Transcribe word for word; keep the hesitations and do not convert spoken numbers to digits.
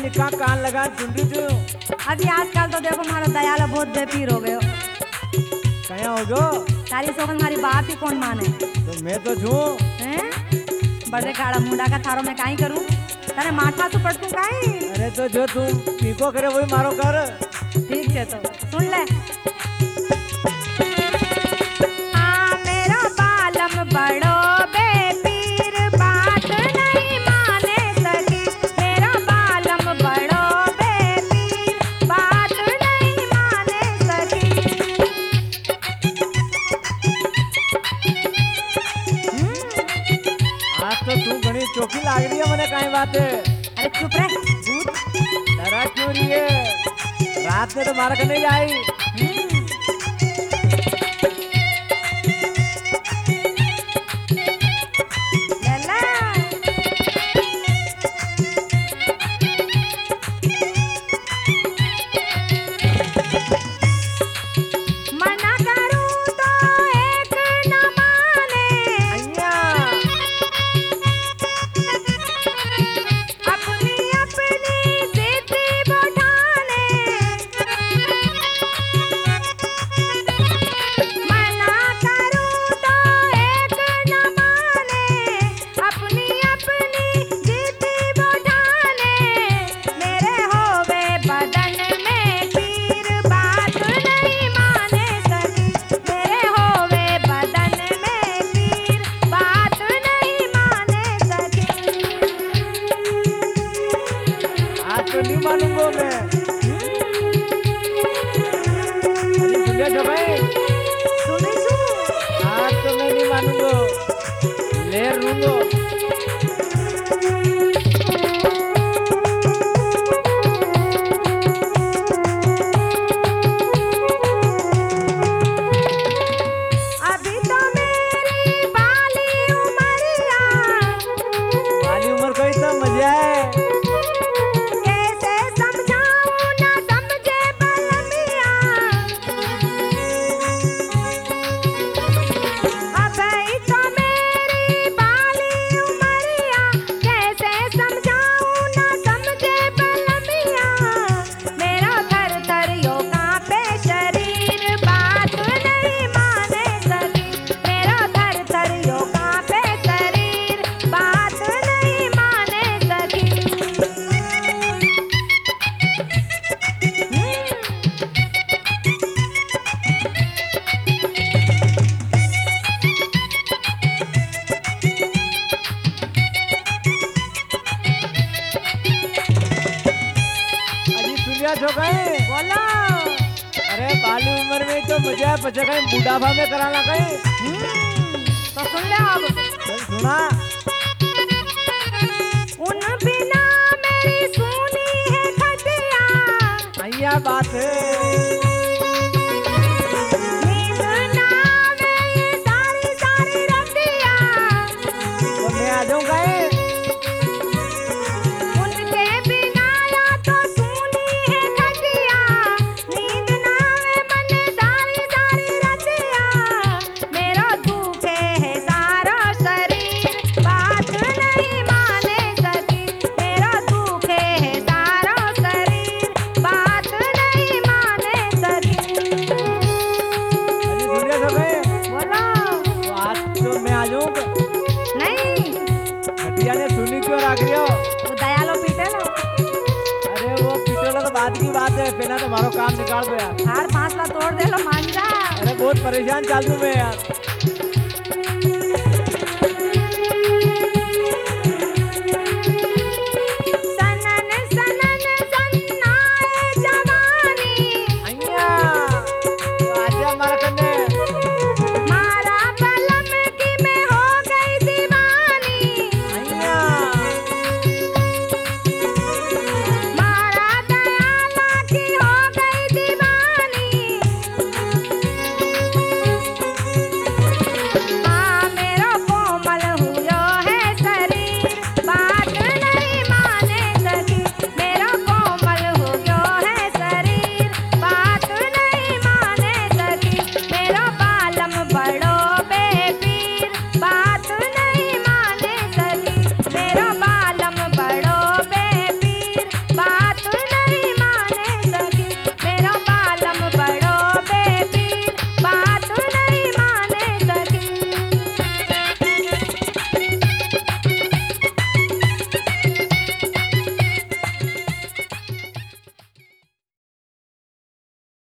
टिक्का कान लगा सुन रही तू। अभी आजकल तो देखो हमारा दयाला बहुत बेपीर हो गयो। कया हो गयो? सारी सोगन हमारी बात ही कौन माने? तो मैं तो छू हैं? बड़े काड़ा मुंडा का थारो मैं काई करूं? तारे माथा तो पटकूं काई? अरे तो जो तुम पीको करे वही मारो कर। ठीक है तो सुन ले। हाँ मेरा बालम बड़ो बेपीर बात नहीं माने सकी। मेरा बालम बड़ो बेपीर बात नहीं माने सकी। आज तो तू घनी चौकी लाग रही है मने काई बात है। अरे चुप रह भूत। डरा क्यों रही है? रात में तो मार के नहीं आई। लला मना करूं तो एक न माने। अय्या अपनी अपनी जिद बढ़ाने। मना करूं तो एक न माने। अपनी अपनी जिद बढ़ाने। मेरे होवे बदन में पीर बात नहीं माने सकी। मेरे होवे बदन में पीर बात नहीं माने सकी। आज तो नहीं मानूंगा मैं। अरे सुनिए जो भाई सुनी सु आज तो मैं नहीं मानूंगा। ले रूंगा। अभी तो मेरी बाली उमरिया। वाली उम्र कोई तो मजा है। कैसे समझाऊं ना समझे बलमिया। अभी तो मेरी बाली उमरिया। कैसे समझाऊं ना समझे बलमिया। मेरा थर थर यो कांपे शरीर बात नहीं माने सकी। मेरा थर थर यो कांपे शरीर बात नहीं माने सकी। अजी सुनिया जो कहीं बोलो। अरे बाली उम्र में तो मजा है बच्चा कहीं बुढ़ापा में कराना कहीं। तो सुन ले अब। चल सुना। उन बिना मेरी सुनी है खटिया। अय्या बात है। नींद ना आवे ये सारी सारी रतिया। तो मैं आ जाऊं कहीं। उनके बिना या तो सुनी है खटिया। नींद ना आवे मने सारी सारी रतिया। मेरा दुखे है सारा शरीर बात नहीं माने सकी। मेरा दुखे है सारा शरीर बात नहीं माने सकी। अजी सुनिया जो कहीं बोलो। तो आज तो मैं आ जाऊं। नहीं खटिया ने सुनी क्यों रख रही हो? वो दयालो पीटे लो। अरे वो पिटोला तो बाद की बात है। पहले तो मारो काम निकाल दो यार। हार फांसला तोड़ दे लो मान जा। अरे बहुत परेशान चालू में यार।